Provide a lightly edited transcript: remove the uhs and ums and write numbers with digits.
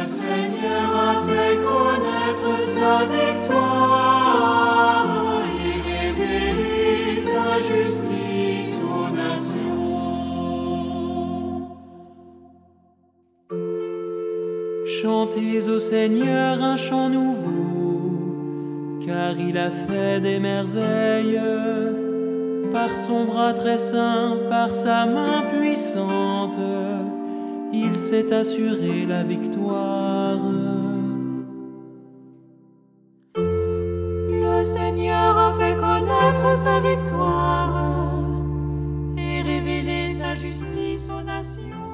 Seigneur a fait connaître sa victoire et révélé sa justice aux nations. Chantez au Seigneur un chant nouveau, car il a fait des merveilles. Par son bras très saint, par sa main puissante, il s'est assuré la victoire. Le Seigneur a fait connaître sa victoire et révélé sa justice aux nations.